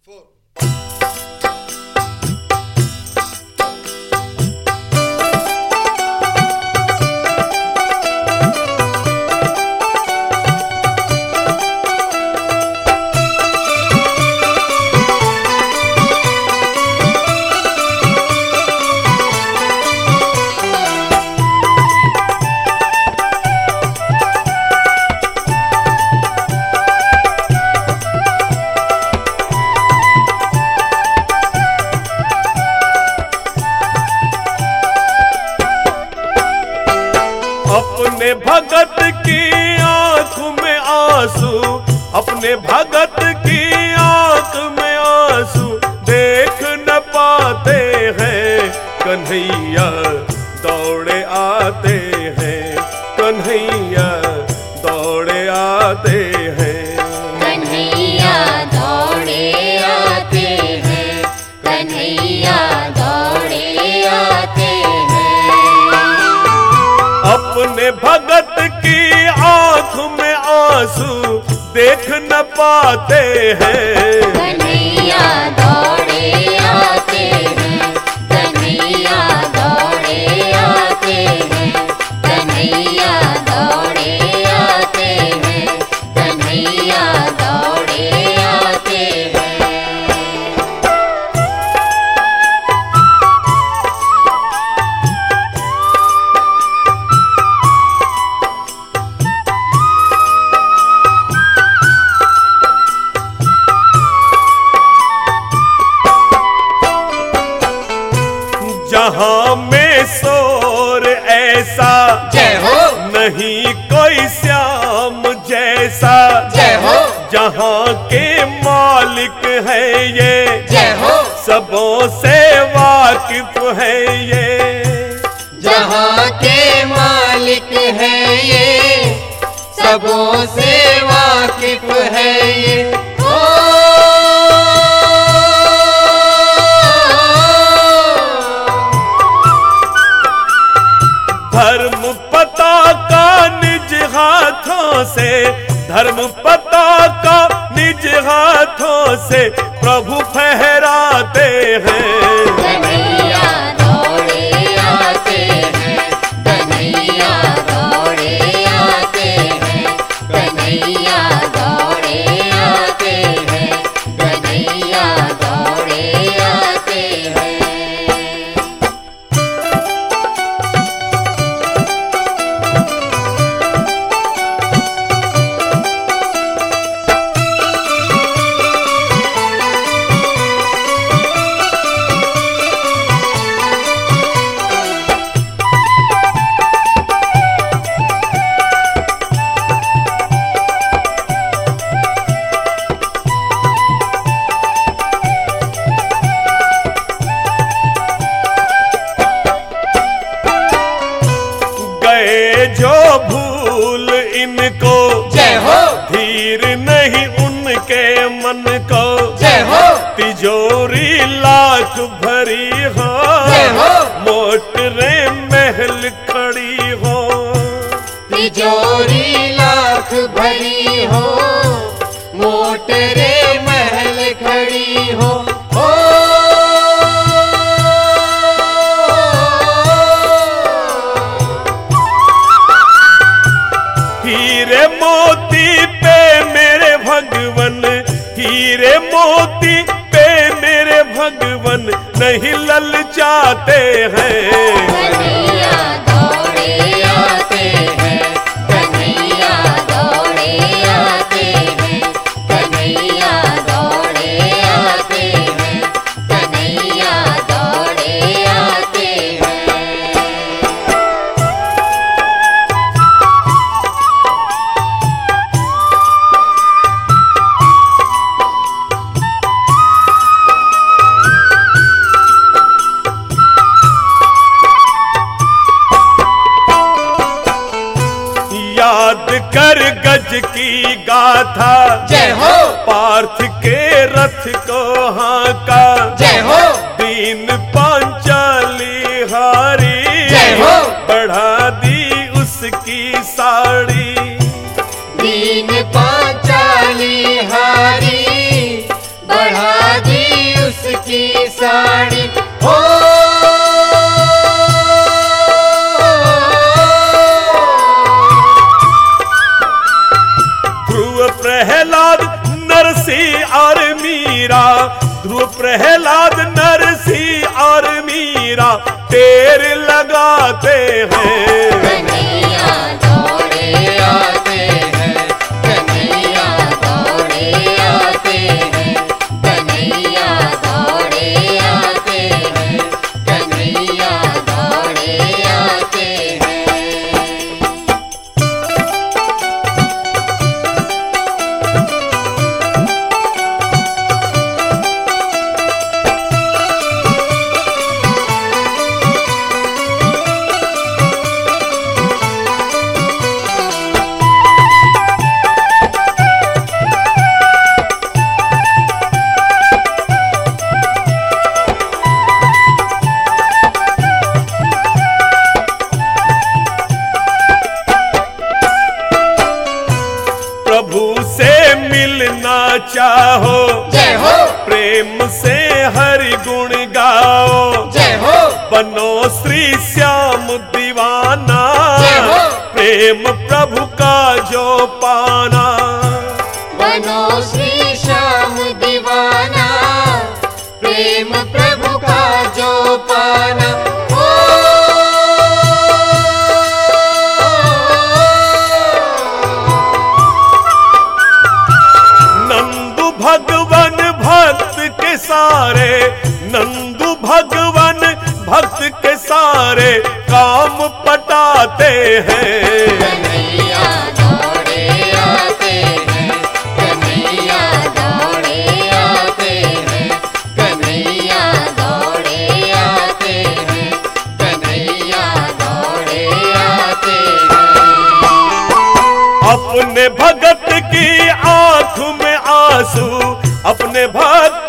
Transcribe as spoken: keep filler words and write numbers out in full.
Four. अपने भगत की आंख में आंसू, अपने भगत की आंख में आंसू देख न पाते हैं। कन्हैया दौड़े आते हैं, कन्हैया दौड़े आते हैं। कन्हैया दौड़े आते हैं, कन्हैया दौड़े आते हैं। अपने भगत की आंख में आंसू देख न पाते हैं। कन्हैया दौड़े आते हैं, कन्हैया दौड़े आते हैं, कन्हैया दौड़े आते हैं, कन्हैया दौड़े आते हैं। जहां में शोर ऐसा जय हो, नहीं कोई श्याम जैसा। जय हो, जहां के मालिक है ये, जय हो, सबों से वाकिफ है ये। जहाँ के मालिक है ये, सबों से वाकिफ है ये। ओ धर्म पताका निज हाथों से, धर्म पताका निज हाथों से प्रभु फहराते हैं। कन्हैया दौड़े आते हैं, कन्हैया दौड़े आते हैं, कन्हैया दौड़े आते हैं, कन्हैया दौड़े आते हैं। गए जो भूल इनको, जय हो, धीर नहीं उनके मन को। जय हो, तिजोरी लाख भरी हो, जय हो, मोटरे महल खड़ी हो। तिजोरी लाख भरी हो, मोटरे महल खड़ी हो। ओ हीरे मोती पे मेरे भगवन, हीरे मोती पे मेरे भगवन नहीं ललचाते हैं। कन्हैया दौड़े आते हैं, कन्हैया दौड़े आते हैं, कन्हैया दौड़े आते हैं, कन्हैया दौड़े आते हैं। याद कर गज की गाथा, जय हो, पार्थ के रथ को हाका। जय हो, दीन पांचाली हारी, जय हो, बढ़ा दी उसकी साड़ी। दीन पांचाली हारी, बढ़ा ध्रुव प्रहलाद नरसी और मीरा टेर लगाते हैं। कन्हैया दौड़े आते हैं, कन्हैया दौड़े आते हैं, कन्हैया दौड़े आते हैं, कन्हैया दौड़े आते हैं। प्रभु से मिलना चाहो, जय हो, प्रेम से हरि गुण गाओ, जय हो, बनो श्री श्याम दीवाना, जय हो। प्रेम प्रभु का जो पाना। बनो श्री श्याम दीवाना, प्रेम प्रभु का जो पाना। ओ नंदू भगवन भक्त के सारे, नंदू भगवन भक्त के सारे काम पटाते हैं। कन्हैया दौड़े आते हैं, कन्हैया दौड़े आते हैं, कन्हैया दौड़े आते हैं, कन्हैया दौड़े आते हैं। अपने भगत की आंख में आंसू, अपने भक्त